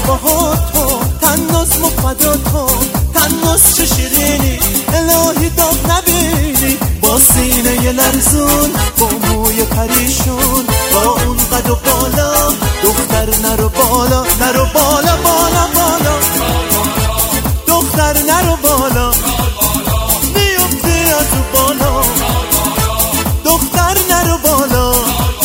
با تو تناس مفدا تو تناس چه شیرینی الهی داغ نبینی با سینه لرزون با موی پریشون با اون قد و بالا دختر نرو بالا نرو بالا بالا بالا دختر نرو بالا میفتی از او بالا دختر نرو بالا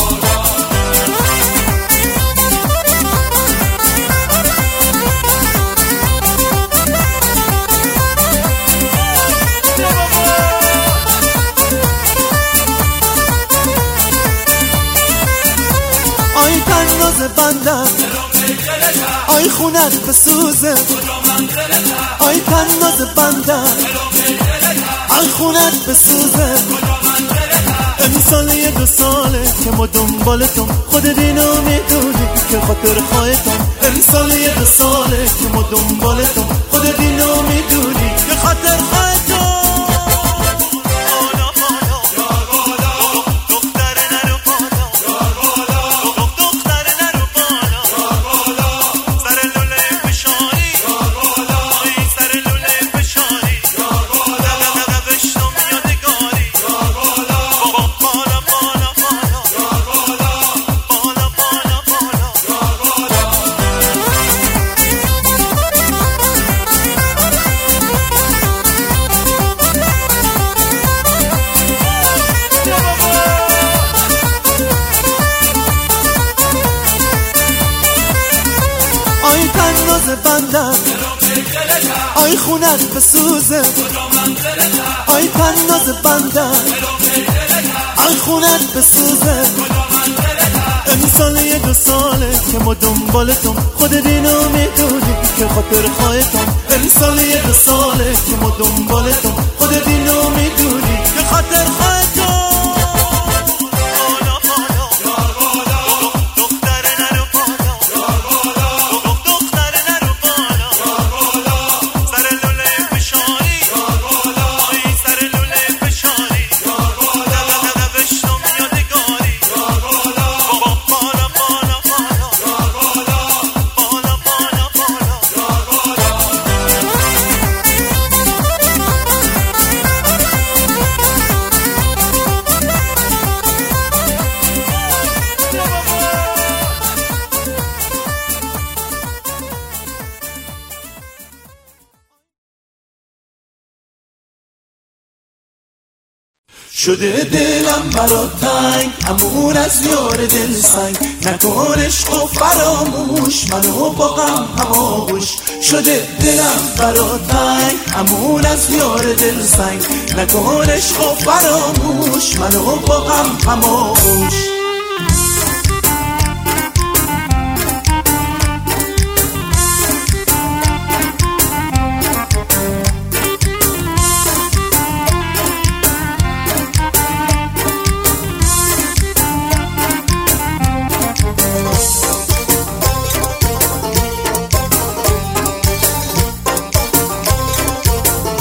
آی تناز بندم آی خونت بسوزه آی تناز بندم آی خونت بسوزه امسال 2 ساله که ما دنبالتم خود دینو میدونی که خاطر خواهتم امسال 2 ساله که ما دنبالتم خود دینو میدونی که خاطر خواهتم آی تناز بندم آی خونت بسوزه آی تناز بندم آی خونت بسوزه امسال 2 ساله که ما دنبالتم خود دینو میدونی که خاطر خواهتم امسال 2 ساله که ما دنبالتم خود دینو میدونی که خاطر خواهتم شده دلم برات تنگ امون از یار دل سنگ نکن عشق و فراموش منو با غم هماغوش شده دلم برات تنگ امون از یار دل سنگ نکن عشق و فراموش منو با غم هماغوش